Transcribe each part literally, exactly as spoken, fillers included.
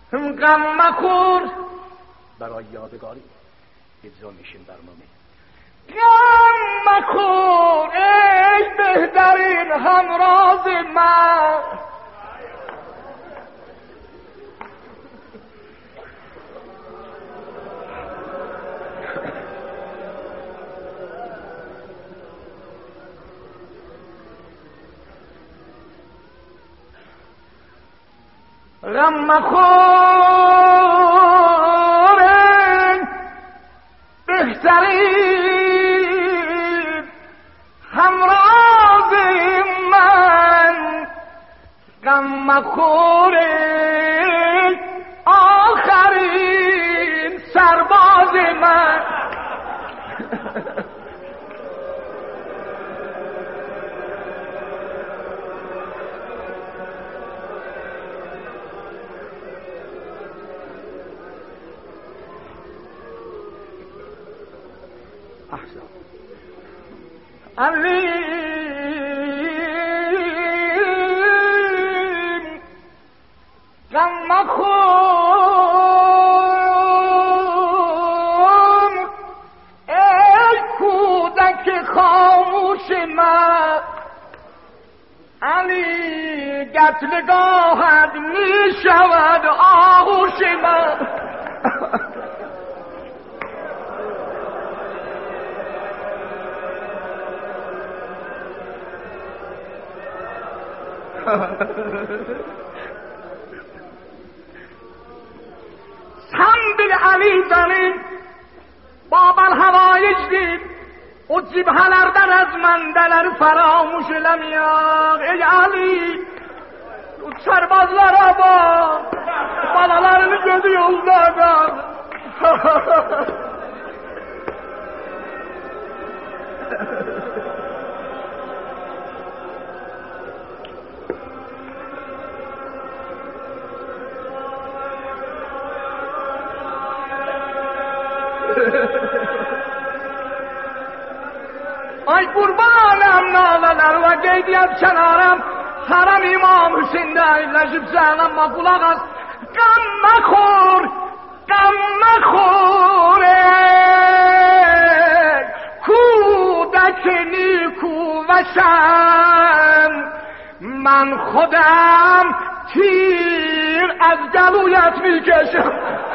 غم مخور برای یادگاری اجرا میشیم برنامه. غم مخور ای بهترین همراز من، غم مخور بهترین همراز من، غم مخور آخرین سرباز من. علیم غم مخور ای کودک خاموش من، علی قتلگاهت می شود آغوش من. سنبیل علی زنین بابل هوایج دید او cibhalardan az mandeler فراموش لمیاق. ey Ali o serbazlara bak, balalarını gözü yolda kal. Ay kurbanım nalalar ve geydiyem kenarım, haram İmam Hüseyin'de ayırlaşıp sağlanma kulak az. Gamma khor, gamma khor ey kudak نیکو وشم، من خودم تیر از گلویت میکشم.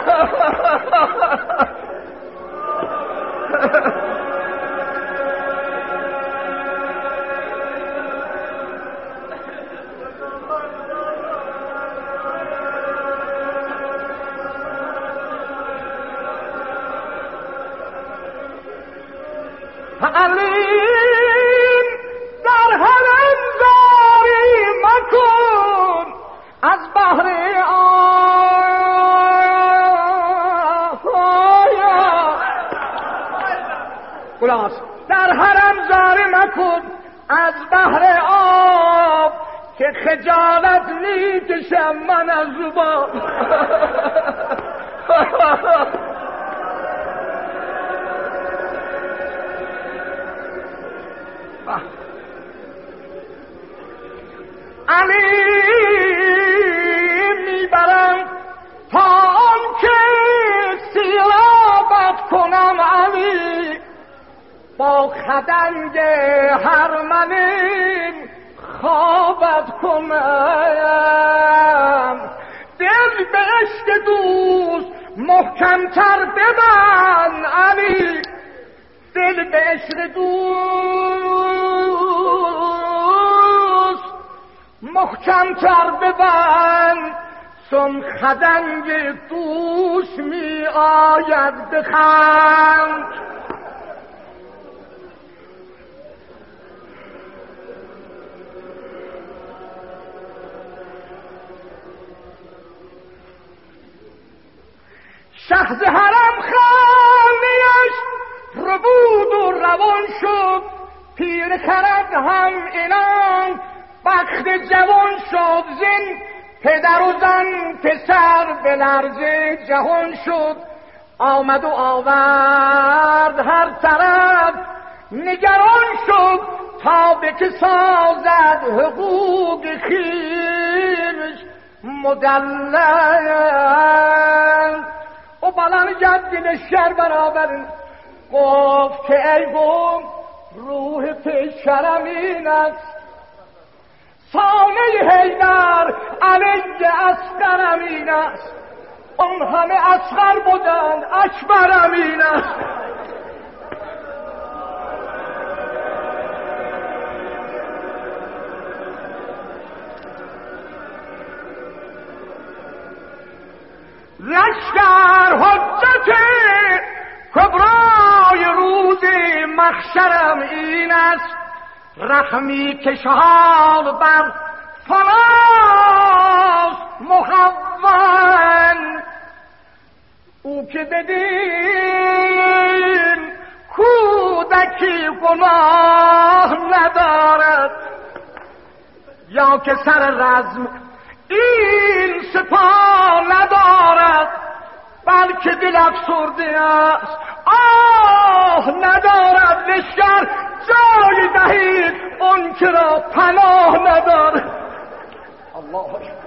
علیم در حرم زاری مکن از بحر آیا خلاص در حرم زاری مکن از بحر آب که خجالت میکشم من از زبان. علی میبرم تا آن که سیرابت کنم، علی با خدنگ هرمنین خوابت کنم. دل به عشق دوست محکمتر ببند علی، دل به عشق دوست محکمتر ببند، چون خدنگ دوست می آید بخند. شخص حرم خانیش ربود و روان شد، پیر خرد هم اینان بخت جوان شد. زن پدر و زن پسر به لرزه جهان شد. آمد و آورد هر طرف نگران شد، تا به که سازد حقوق خویش مدلل و بلند جد لشکر برابر گفت که ای قوم روح پیشرم این است، سانه حیدر علیه اصغرم این است، اون همه اصغر بودند اکبرم این است. لشکر حجت کبرای روز محشرم این است، رحمی که شهاب بر فراز مخون، او که بدین کودکی گناه ندارد، یا که سر رزم این سپاه ندارد، بلکه دل افسرده است آه ندارد. لشکر جای دهید اون که را پناه ندارد. الله اکبر.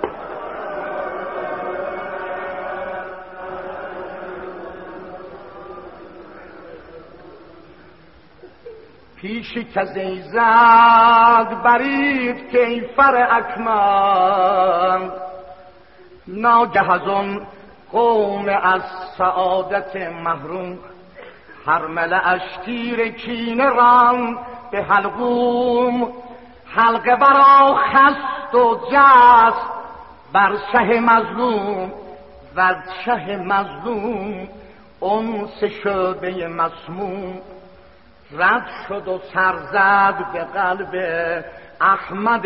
پیشی که زیزد برید کیفر اکمل، ناگه از اون قوم از سعادت محروم، هرمله اشتیر کینه ران به حلقوم، حلقه برا خست و جست بر شه مظلوم، و از شه مظلوم انس شعبه مسموم، رد شد و سر زد به قلب احمد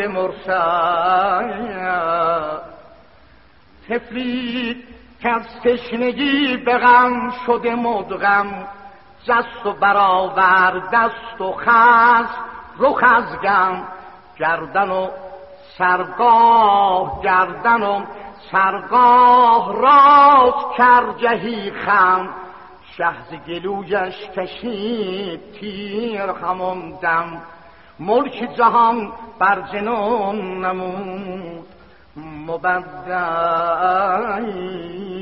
مرسل. طفلی که از تشنگی به غم شده مدغم، جست و برآورد دست و خست رخ از غم، گردن و سرگاه گردن و سرگاه راز کرد جهی خم، شهز گلویش کشید تیر همون دم، ملک جهان بر جنون نمود مبدل.